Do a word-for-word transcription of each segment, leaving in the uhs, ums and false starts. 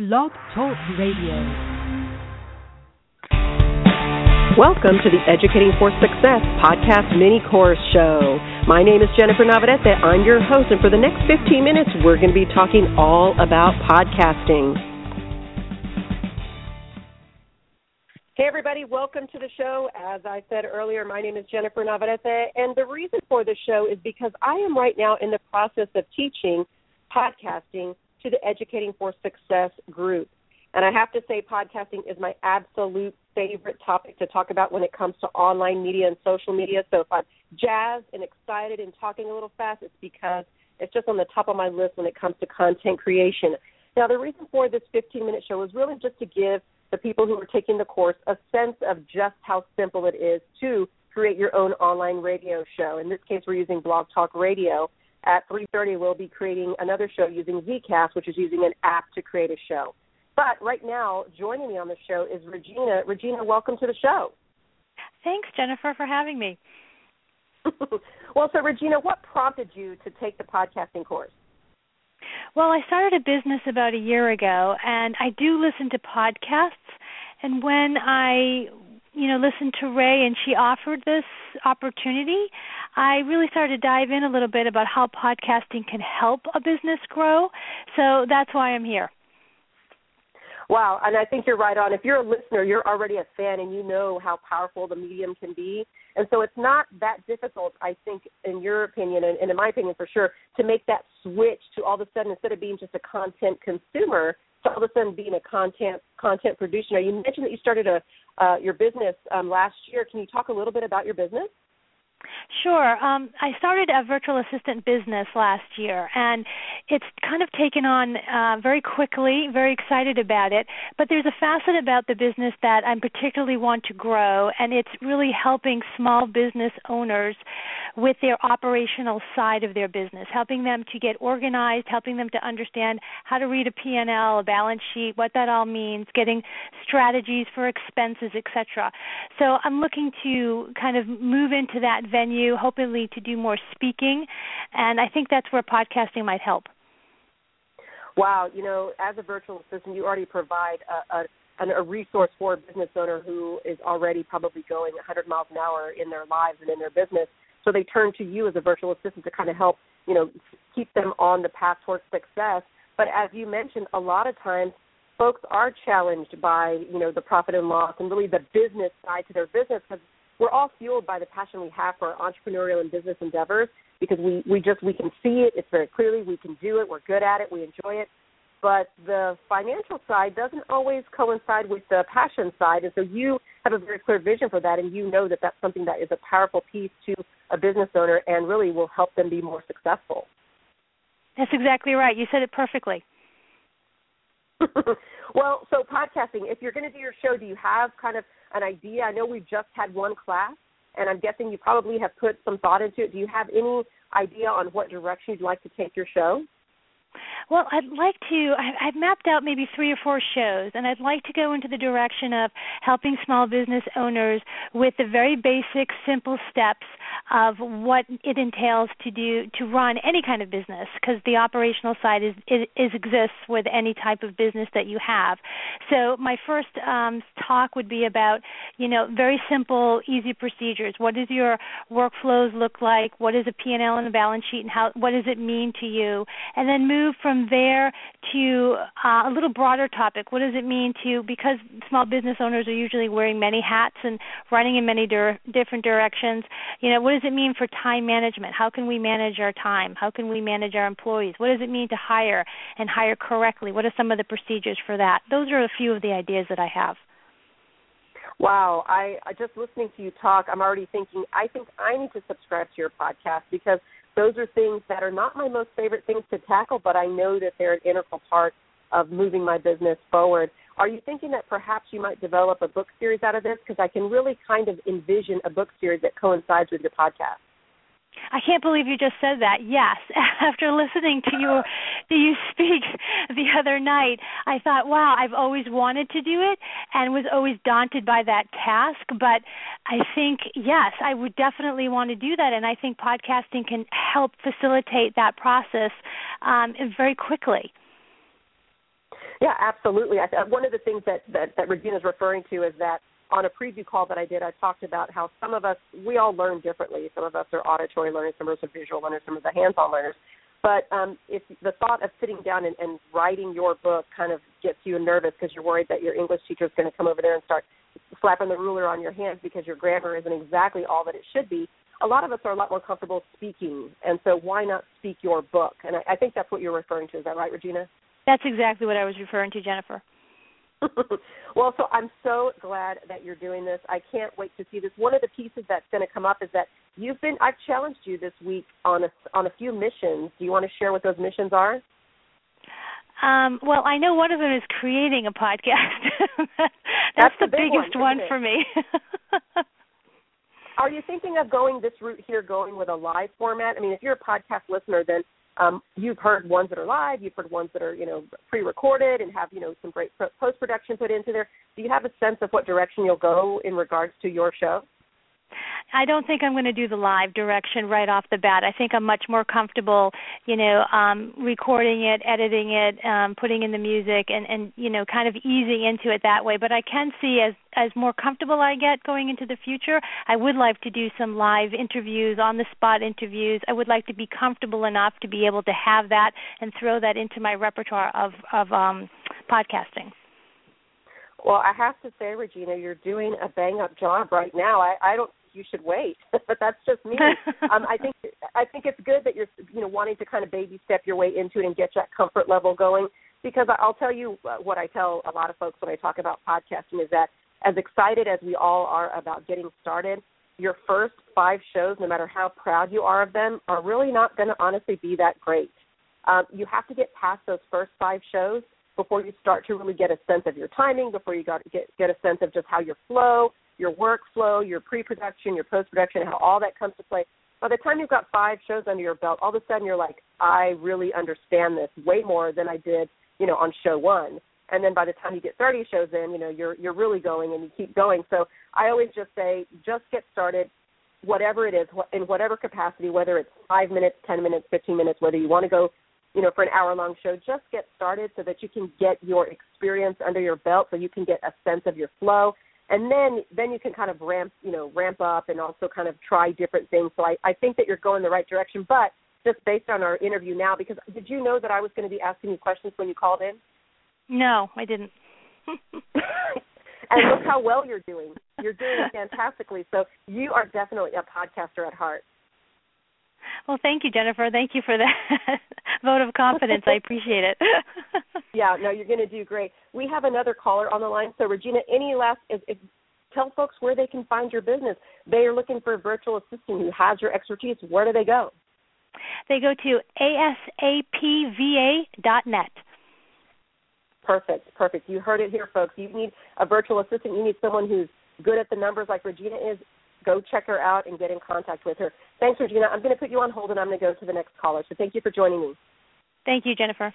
Blog Talk Radio. Welcome to the Educating for Success podcast mini course show. My name is Jennifer Navarrete. I'm your host, and for the next fifteen minutes, we're going to be talking all about podcasting. Hey, everybody. Welcome to the show. As I said earlier, my name is Jennifer Navarrete, and the reason for the show is because I am right now in the process of teaching podcasting to the Educating for Success group. And I have to say podcasting is my absolute favorite topic to talk about when it comes to online media and social media. So if I'm jazzed and excited and talking a little fast, it's because it's just on the top of my list when it comes to content creation. Now, the reason for this fifteen-minute show is really just to give the people who are taking the course a sense of just how simple it is to create your own online radio show. In this case, we're using Blog Talk Radio. At three thirty, we'll be creating another show using Zcast, which is using an app to create a show. But right now, joining me on the show is Regina. Regina, welcome to the show. Thanks, Jennifer, for having me. Well, so Regina, what prompted you to take the podcasting course? Well, I started a business about a year ago, and I do listen to podcasts. And when I, you know, listened to Ray and she offered this opportunity, I really started to dive in a little bit about how podcasting can help a business grow. So that's why I'm here. Wow, and I think you're right on. If you're a listener, you're already a fan and you know how powerful the medium can be. And so it's not that difficult, I think, in your opinion, and in my opinion for sure, to make that switch to all of a sudden, instead of being just a content consumer, to all of a sudden being a content content producer. Now, you mentioned that you started a uh, your business um, last year. Can you talk a little bit about your business? Sure. Um, I started a virtual assistant business last year, and it's kind of taken on uh, very quickly, very excited about it. But there's a facet about the business that I particularly want to grow, and it's really helping small business owners with their operational side of their business, helping them to get organized, helping them to understand how to read a P and L, a balance sheet, what that all means, getting strategies for expenses, et cetera. So I'm looking to kind of move into that venue, hopefully to do more speaking, and I think that's where podcasting might help. Wow, you know, as a virtual assistant, you already provide a, a, a resource for a business owner who is already probably going one hundred miles an hour in their lives and in their business. So they turn to you as a virtual assistant to kind of help, you know, keep them on the path towards success. But as you mentioned, a lot of times folks are challenged by, you know, the profit and loss and really the business side to their business, because we're all fueled by the passion we have for our entrepreneurial and business endeavors, because we, we just, we can see it, it's very clearly, we can do it, we're good at it, we enjoy it. But the financial side doesn't always coincide with the passion side, and so you have a very clear vision for that, and you know that that's something that is a powerful piece to a business owner and really will help them be more successful. That's exactly right. You said it perfectly. Well, so podcasting, if you're going to do your show, do you have kind of an idea? I know we've just had one class, and I'm guessing you probably have put some thought into it. Do you have any idea on what direction you'd like to take your show? Well, I'd like to, I, I've mapped out maybe three or four shows, and I'd like to go into the direction of helping small business owners with the very basic, simple steps of what it entails to do, to run any kind of business, because the operational side is, is, is exists with any type of business that you have. So my first um, talk would be about, you know, very simple, easy procedures. What does your workflows look like? What is a P and L and a balance sheet, and how, what does it mean to you? And then move from there to uh, a little broader topic. What does it mean to, because small business owners are usually wearing many hats and running in many dir- different directions, you know, what does it mean for time management? How can we manage our time? How can we manage our employees? What does it mean to hire and hire correctly? What are some of the procedures for that? Those are a few of the ideas that I have. Wow, I, I just listening to you talk, I'm already thinking, I think I need to subscribe to your podcast, because those are things that are not my most favorite things to tackle, but I know that they're an integral part of moving my business forward. Are you thinking that perhaps you might develop a book series out of this? Because I can really kind of envision a book series that coincides with your podcast. I can't believe you just said that. Yes. After listening to you to you speak the other night, I thought, wow, I've always wanted to do it and was always daunted by that task. But I think, yes, I would definitely want to do that, and I think podcasting can help facilitate that process um, very quickly. Yeah, absolutely. I, one of the things that, that, that Regina is referring to is that on a preview call that I did, I talked about how some of us, we all learn differently. Some of us are auditory learners, some of us are visual learners, some of us are hands-on learners. But um, if the thought of sitting down and, and writing your book kind of gets you nervous because you're worried that your English teacher is going to come over there and start slapping the ruler on your hands because your grammar isn't exactly all that it should be, a lot of us are a lot more comfortable speaking. And so why not speak your book? And I, I think that's what you're referring to. Is that right, Regina? That's exactly what I was referring to, Jennifer. Well, so I'm so glad that you're doing this. I can't wait to see this. One of the pieces that's going to come up is that you've been, I've challenged you this week on a, on a few missions. Do you want to share what those missions are? Um, well, I know one of them is creating a podcast. that's, that's the, the big biggest one, one for me. Are you thinking of going this route here, going with a live format? I mean, if you're a podcast listener, then Um, you've heard ones that are live, you've heard ones that are, you know, pre-recorded and have, you know, some great post-production put into there. Do you have a sense of what direction you'll go in regards to your show? I don't think I'm going to do the live direction right off the bat. I think I'm much more comfortable, you know, um, recording it, editing it, um, putting in the music, and, and, you know, kind of easing into it that way. But I can see as as more comfortable I get going into the future, I would like to do some live interviews, on-the-spot interviews. I would like to be comfortable enough to be able to have that and throw that into my repertoire of, of um, podcasting. Well, I have to say, Regina, you're doing a bang-up job right now. I, I don't you should wait, but that's just me. um, I think I think it's good that you're you know wanting to kind of baby step your way into it and get that comfort level going. Because I'll tell you what I tell a lot of folks when I talk about podcasting is that as excited as we all are about getting started, your first five shows, no matter how proud you are of them, are really not going to honestly be that great. Um, you have to get past those first five shows before you start to really get a sense of your timing, before you got to get get a sense of just how your flow, your workflow, your pre-production, your post-production, how all that comes to play. By the time you've got five shows under your belt, all of a sudden you're like, I really understand this way more than I did, you know, on show one. And then by the time you get thirty shows in, you know, you're you're really going and you keep going. So I always just say, just get started, whatever it is, in whatever capacity, whether it's five minutes, ten minutes, fifteen minutes, whether you want to go, you know, for an hour-long show, just get started so that you can get your experience under your belt, so you can get a sense of your flow. And then, then you can kind of ramp, you know, ramp up and also kind of try different things. So I, I think that you're going the right direction. But just based on our interview now, because did you know that I was going to be asking you questions when you called in? No, I didn't. And look how well you're doing. You're doing fantastically. So you are definitely a podcaster at heart. Well, thank you, Jennifer. Thank you for that vote of confidence. I appreciate it. Yeah, no, you're going to do great. We have another caller on the line. So, Regina, any last if, if, tell folks where they can find your business. They are looking for a virtual assistant who has your expertise. Where do they go? They go to A S A P V A dot net. Perfect, perfect. You heard it here, folks. You need a virtual assistant. You need someone who's good at the numbers like Regina is. Go check her out and get in contact with her. Thanks, Regina. I'm going to put you on hold, and I'm going to go to the next caller. So thank you for joining me. Thank you, Jennifer.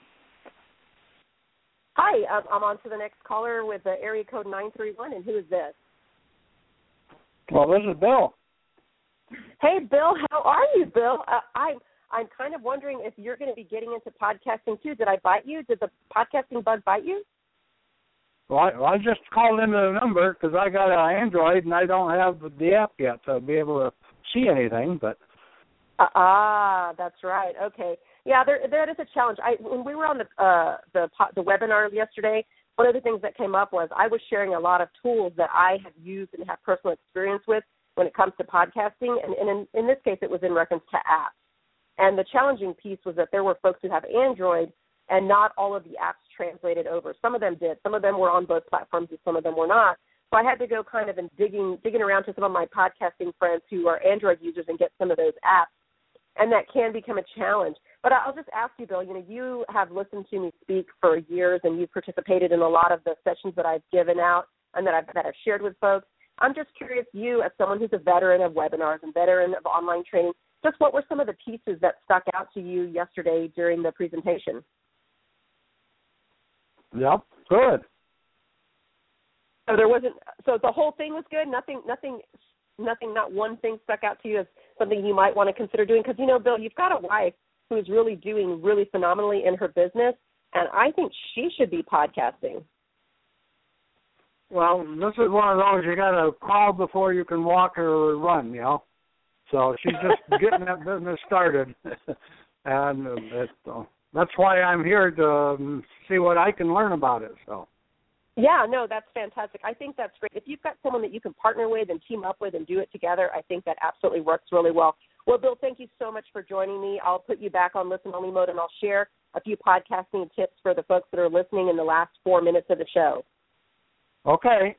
Hi, um, I'm on to the next caller with the area code nine three one, and who is this? Well, this is Bill. Hey, Bill. How are you, Bill? Uh, I'm I'm kind of wondering if you're going to be getting into podcasting, too. Did I bite you? Did the podcasting bug bite you? Well, I, I just called into the number because I got an Android and I don't have the app yet to be able to see anything. But uh, ah, that's right. Okay, yeah, there there is a challenge. I when we were on the uh, the the webinar yesterday, one of the things that came up was I was sharing a lot of tools that I have used and have personal experience with when it comes to podcasting, and, and in, in this case, it was in reference to apps. And the challenging piece was that there were folks who have Android, and not all of the apps translated over. Some of them did. Some of them were on both platforms, and some of them were not. So I had to go kind of and digging digging around to some of my podcasting friends who are Android users and get some of those apps, and that can become a challenge. But I'll just ask you, Bill, you know, you have listened to me speak for years, and you've participated in a lot of the sessions that I've given out and that I've, that I've shared with folks. I'm just curious, you, as someone who's a veteran of webinars and veteran of online training, just what were some of the pieces that stuck out to you yesterday during the presentation? Yep, good. So there wasn't. So the whole thing was good. Nothing, nothing, nothing. Not one thing stuck out to you as something you might want to consider doing. Because you know, Bill, you've got a wife who is really doing really phenomenally in her business. and I think she should be podcasting. Well, this is one of those you got to crawl before you can walk or run, you know. So she's just getting that business started, and it, uh, that's why I'm here to um, see what I can learn about it. So. Yeah, no, that's fantastic. I think that's great. If you've got someone that you can partner with and team up with and do it together, I think that absolutely works really well. Well, Bill, thank you so much for joining me. I'll put you back on listen-only mode, and I'll share a few podcasting tips for the folks that are listening in the last four minutes of the show. Okay.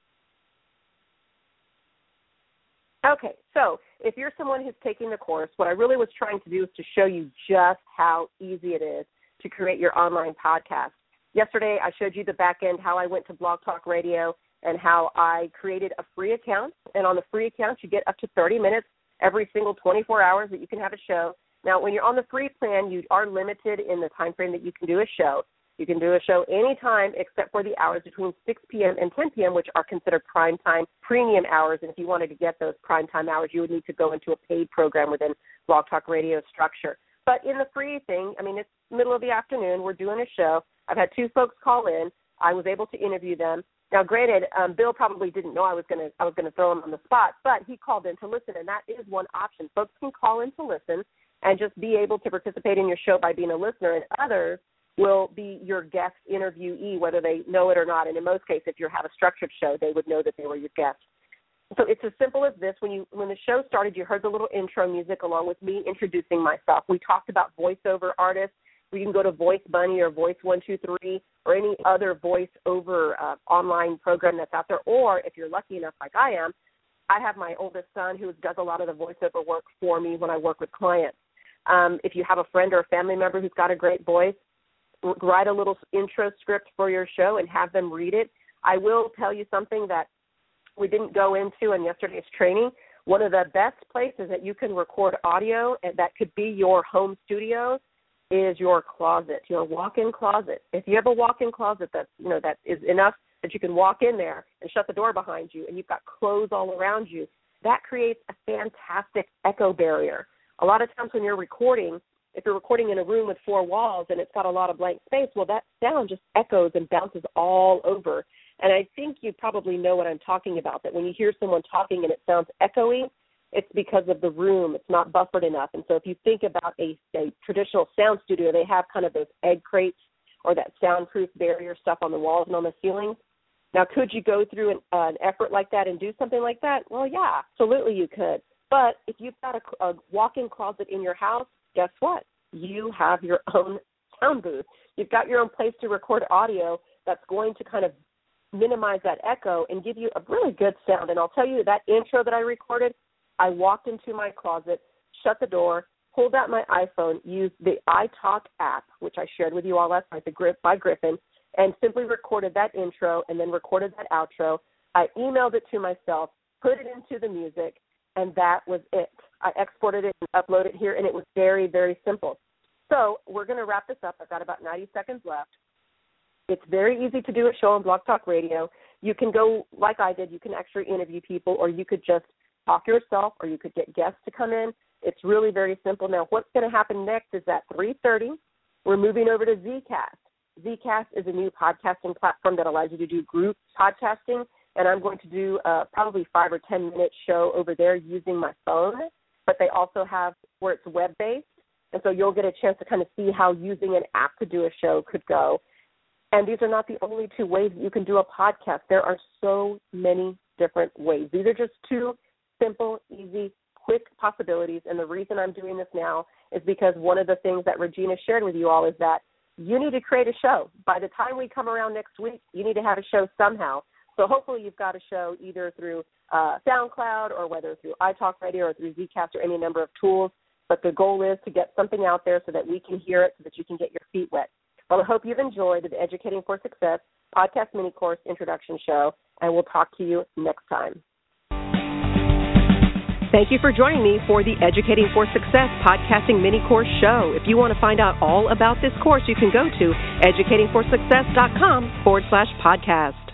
Okay, so if you're someone who's taking the course, what I really was trying to do is to show you just how easy it is to create your online podcast. Yesterday, I showed you the back end, how I went to Blog Talk Radio and how I created a free account. And on the free account, you get up to thirty minutes every single twenty-four hours that you can have a show. Now, when you're on the free plan, you are limited in the time frame that you can do a show. You can do a show anytime except for the hours between six p.m. and ten p.m., which are considered prime time premium hours. And if you wanted to get those prime time hours, you would need to go into a paid program within Blog Talk Radio structure. But in the free thing, I mean, it's middle of the afternoon. We're doing a show. I've had two folks call in. I was able to interview them. Now, granted, um, Bill probably didn't know I was going to I was going to throw him on the spot, but he called in to listen, and that is one option. Folks can call in to listen and just be able to participate in your show by being a listener, and others will be your guest interviewee, whether they know it or not. And in most cases, if you have a structured show, they would know that they were your guest. So it's as simple as this. When you when the show started, you heard the little intro music along with me introducing myself. We talked about voiceover artists. You can go to Voice Bunny or Voice one two three or any other voiceover uh, online program that's out there. Or if you're lucky enough, like I am, I have my oldest son who does a lot of the voiceover work for me when I work with clients. Um, if you have a friend or a family member who's got a great voice, write a little intro script for your show and have them read it. I will tell you something that we didn't go into in yesterday's training. One of the best places that you can record audio, and that could be your home studio, is your closet, your walk-in closet. If you have a walk-in closet that's, you know, that is enough that you can walk in there and shut the door behind you, and you've got clothes all around you, that creates a fantastic echo barrier. A lot of times when you're recording, if you're recording in a room with four walls and it's got a lot of blank space, well, that sound just echoes and bounces all over. And I think you probably know what I'm talking about, that when you hear someone talking and it sounds echoey, it's because of the room. It's not buffered enough. And so if you think about a, a traditional sound studio, they have kind of those egg crates or that soundproof barrier stuff on the walls and on the ceilings. Now, could you go through an, uh, an effort like that and do something like that? Well, yeah, absolutely you could. But if you've got a, a walk-in closet in your house, guess what? You have your own sound booth. You've got your own place to record audio that's going to kind of minimize that echo and give you a really good sound. And I'll tell you, that intro that I recorded, I walked into my closet, shut the door, pulled out my iPhone, used the iTalk app, which I shared with you all last night, the Grip by Griffin, and simply recorded that intro and then recorded that outro. I emailed it to myself, put it into the music, and that was it. I exported it and uploaded it here, and it was very, very simple. So we're going to wrap this up. I've got about ninety seconds left. It's very easy to do a show on Blog Talk Radio. You can go like I did. You can actually interview people, or you could just talk yourself, or you could get guests to come in. It's really very simple. Now, what's going to happen next is at three thirty, we're moving over to Zcast. Zcast is a new podcasting platform that allows you to do group podcasting, and I'm going to do a probably five or ten minute show over there using my phone, but they also have where it's web-based, and so you'll get a chance to kind of see how using an app to do a show could go. And these are not the only two ways that you can do a podcast. There are so many different ways. These are just two simple, easy, quick possibilities, and the reason I'm doing this now is because one of the things that Regina shared with you all is that you need to create a show. By the time we come around next week, you need to have a show somehow. So hopefully you've got a show either through uh, SoundCloud or whether through iTalk Radio or through Zcast or any number of tools. But the goal is to get something out there so that we can hear it, so that you can get your feet wet. Well, I hope you've enjoyed the Educating for Success podcast mini course introduction show, and we'll talk to you next time. Thank you for joining me for the Educating for Success podcasting mini course show. If you want to find out all about this course, you can go to educating for success dot com forward slash podcast.